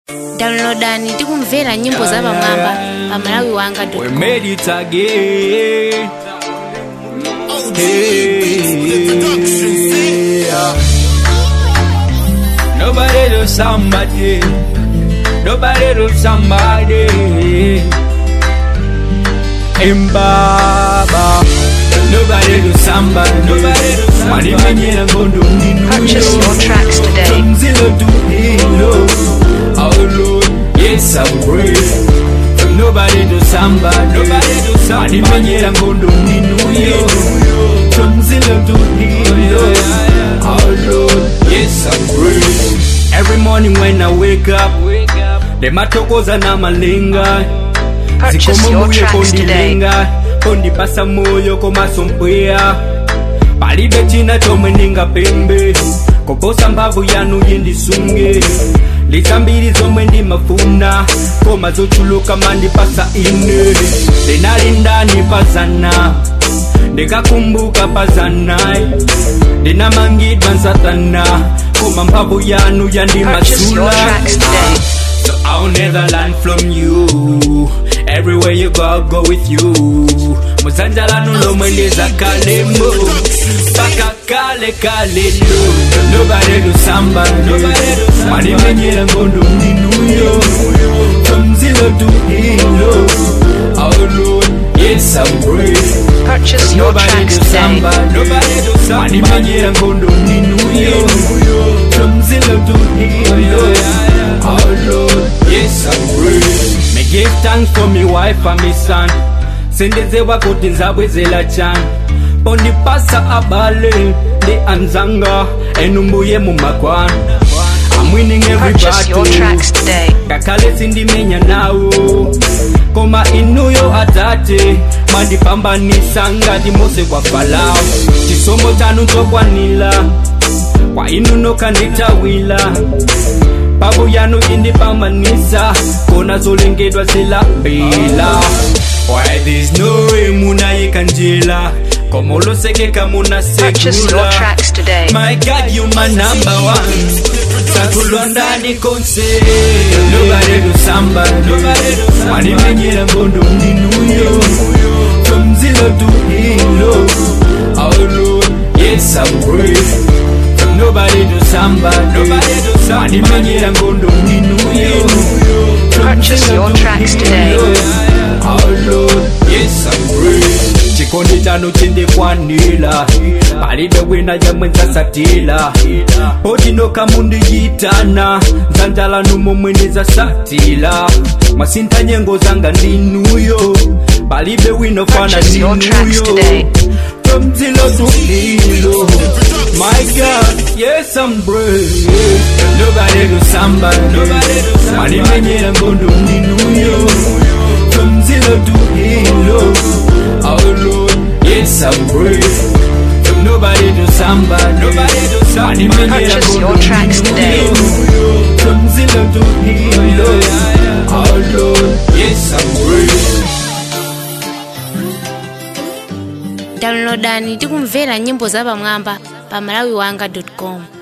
Downloadani tikumvera nyimbo za pamwamba pa malawiwanga.com. We made it again. Nobody do somebody. Nobody do somebody. Mbaba. Nobody do somebody. Nobody do somebody. Purchase your tracks today. From zero to hero. Oh Lord, yes I'm brave. From nobody to somebody. Nobody to somebody. From zero to hero. Oh Lord, yes I'm brave. Every morning when I wake up, the matokoza na malinga. Purchase your tracks today. Kondi pasa moyo komasompwea. Palibe china chomwe ninga pembe. Koposa mbavu yanu yendisunge. Litambiri zomwe ndi mafuna. Koma zochuluka mandi pasa ine. Denali ndani pazana. Ndikakumbuka pazanai. Ndinamangidwa nsatana. Koma mbavu yanu yandi masula. So I'll never learn from you. Everywhere you go, I'll go with you. Muzanjala nulo mwendeza kalemo. Paka kale kale no. Nobody do samba. Mani menyera ngondo ndinuyo. From zero to hero. Oh Lord, yes I'm brave. Purchase your tracks today. Nobody do samba. Mani menyera ngondo ndinuyo. From zero to hero. Oh Lord, yes I'm brave. Me give thanks for me wife and me son. Sendeze wakoti nzabwezela chan. Pondi pasa abale de anzanga enumbuye mumakwan. I'm winning every Purchase your battle. tracks today. Kakale sindi menya nawo. Koma inuyo atate. Mandi pamba nisanga di mose kwa falao. Chisomo tanu chokwanila. Kwa inuno kandita wila. Babu yanu indi pamanisa. Kona zolengedwa zila bila. Why there's no way muna yekanjela. Komolo seke kamuna Purchase your segula. tracks today. My God, you my number one. Sakulonda ni konse. Nobody do samba. Mani menyera ngondo ndinuyo. From zero to hero. Oh Lord, yes I'm brave. From nobody do samba. Mani menyera ngondo ndinuyo. Purchase your tracks today. Oh Lord, yes I'm brave. Chikondi chano chinde kwanila. Palide wina jamwe nzasatila. Poti no kamundi yitana. Nzanjala numo mweniza satila. Masinta nyengo zanga ndinuyo. Palibe wino fana Purchase your tracks ndinuyo. today. From zero to hero. My God, yes I'm brave. Nobody do samba. Mani menyera ngondo ndinuyo. From zero to hero. Oh Lord, yes I'm brave. From nobody to samba. Mani menyera Purchase your ngondo tracks today. ndinuyo. From zero to hero. Oh Lord, yes I'm brave. Downloadani tikumvera nyimbo za pamwamba pa malawiwanga.com.